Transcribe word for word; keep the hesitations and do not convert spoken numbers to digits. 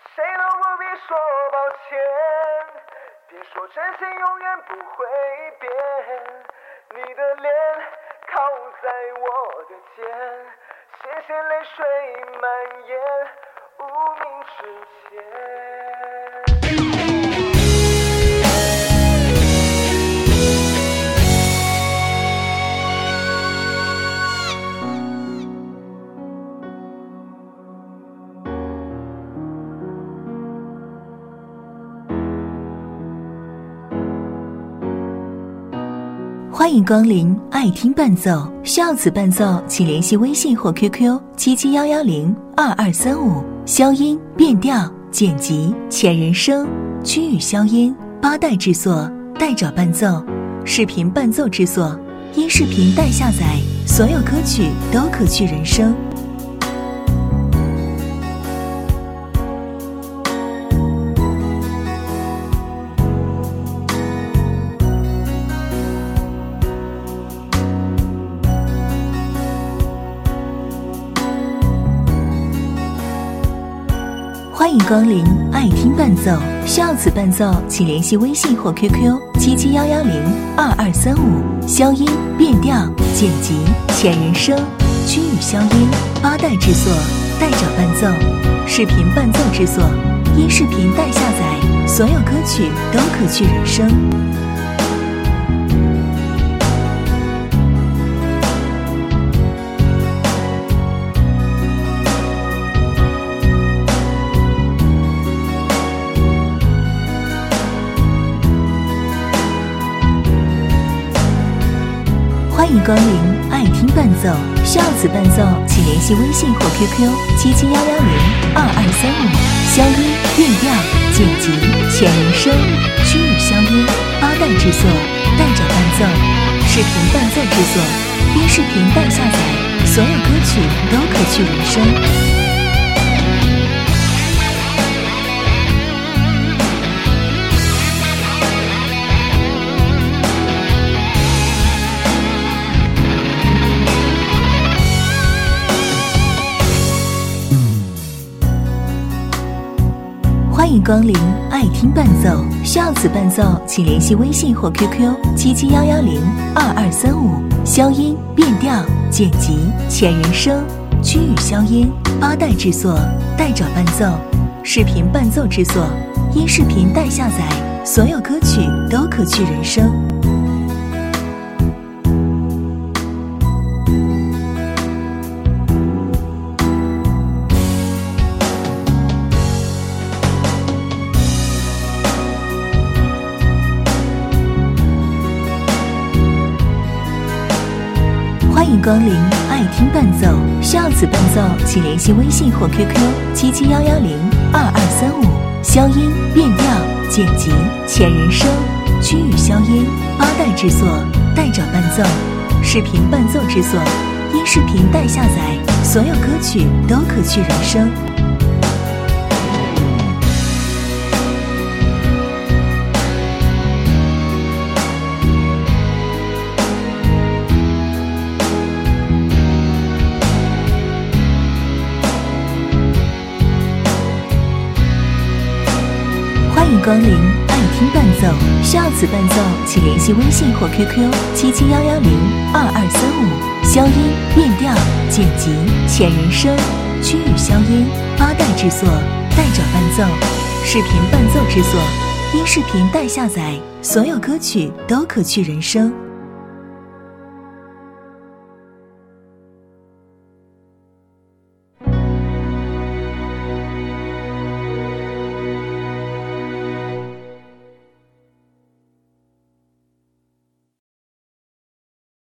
谁都不必说抱歉，别说真心永远不会变。你的脸靠在我的肩，谢谢泪水蔓延无名指尖。 欢迎光临爱听伴奏，需要此伴奏请联系微信或 Q Q 七七幺幺零二二三五。消音、变调、剪辑、前人声、区域消音，八代制作，代找伴奏，视频伴奏制作，音视频代下载，所有歌曲都可去人声。欢迎光临爱听伴奏，需要此伴奏请联系微信或 Q Q 七七幺幺零二二三五。消音、变调、剪辑、前人声、区域消音，八代制作，代找伴奏，视频伴奏制作，音视频代下载，所有歌曲都可去人声。欢迎光临爱听伴奏，需要此伴奏请联系微信或 Q Q 七七幺幺零二二三五。消音、变调、剪辑、前人声、区域消音，八代制作，代找伴奏，视频伴奏制作，音视频代下载，所有歌曲都可去人声。欢迎光临爱听伴奏，需要此伴奏请联系微信或 Q Q 七七幺幺零二二三五。消音、变调、剪辑、前人声、区域消音，八代制作，代找伴奏，视频伴奏制作，音视频代下载，所有歌曲都可去人声。欢迎光临爱听伴奏，需要此伴奏请联系微信或 Q Q 七七幺幺零二二三五。消音、变调、剪辑、前人声、区域消音，八代制作，代找伴奏，视频伴奏制作，音视频代下载，所有歌曲都可去人声。欢迎光临爱听伴奏，需要此伴奏请联系微信或 Q Q 七七幺幺零二二三五。消音、变调、剪辑、前人声、区域消音，八代制作，代找伴奏，视频伴奏制作，音视频代下载，所有歌曲都可去人声。